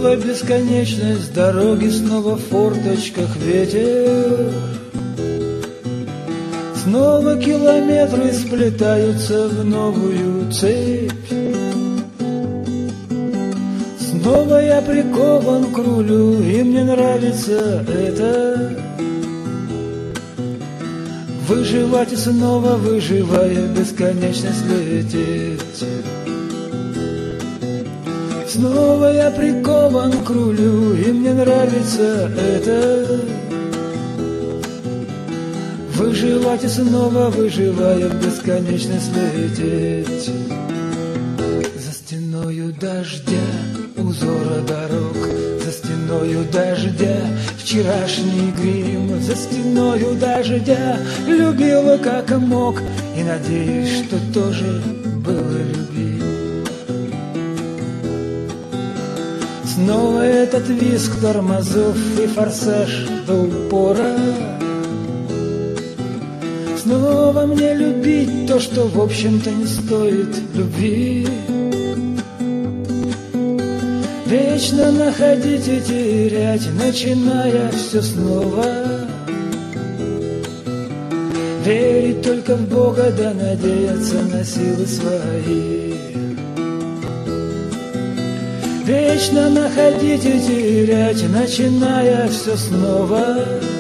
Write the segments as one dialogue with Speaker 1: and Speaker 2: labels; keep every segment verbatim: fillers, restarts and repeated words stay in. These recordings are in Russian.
Speaker 1: Снова бесконечность дороги, снова в форточках ветер. Снова километры сплетаются в новую цепь. Снова я прикован к рулю, и мне нравится это. Выживать и снова, выживая, бесконечность лететь. Снова я прикован к рулю, и мне нравится это. Выживать и снова, выживая, бесконечность лететь. За стеною дождя узора дорог, за стеною дождя вчерашний грим, за стеною дождя любила как мог, и надеюсь, что тоже было любим. Снова этот визг тормозов и форсаж до упора. Снова мне любить то, что в общем-то не стоит любви. Вечно находить и терять, начиная все снова. Верить только в Бога, да надеяться на силы свои. Вечно находить и терять, начиная все снова.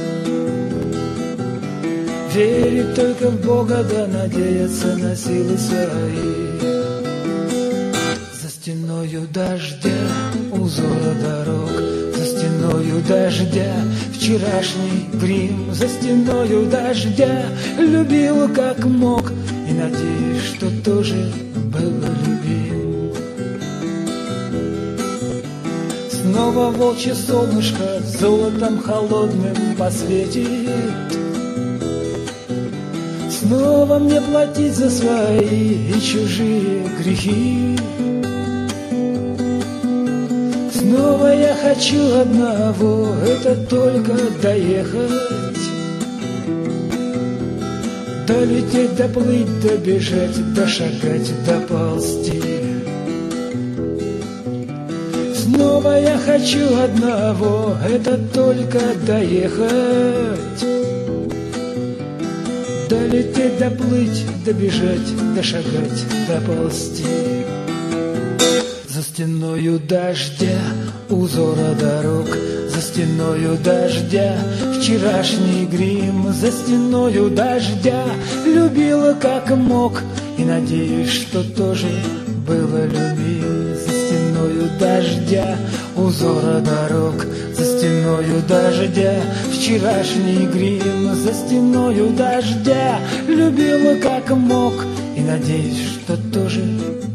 Speaker 1: Верить только в Бога, да надеяться на силы свои. За стеною дождя узора дорог, за стеною дождя вчерашний грим, за стеною дождя любил как мог, и надеюсь, что тоже было любим. Снова волчье солнышко золотом холодным посветит. Снова мне платить за свои и чужие грехи. Снова я хочу одного, это только доехать, долететь, доплыть, добежать, дошагать, доползти. Снова я хочу одного, это только доехать, долететь, доплыть, добежать, дошагать, доползти. За стеною дождя узора дорог, за стеною дождя вчерашний грим, за стеною дождя любила как мог, и надеюсь, что тоже было любим. За стеною дождя узора дорог, за стеною дождя вчерашний грим, за стеною дождя любила как мог, и надеюсь, что тоже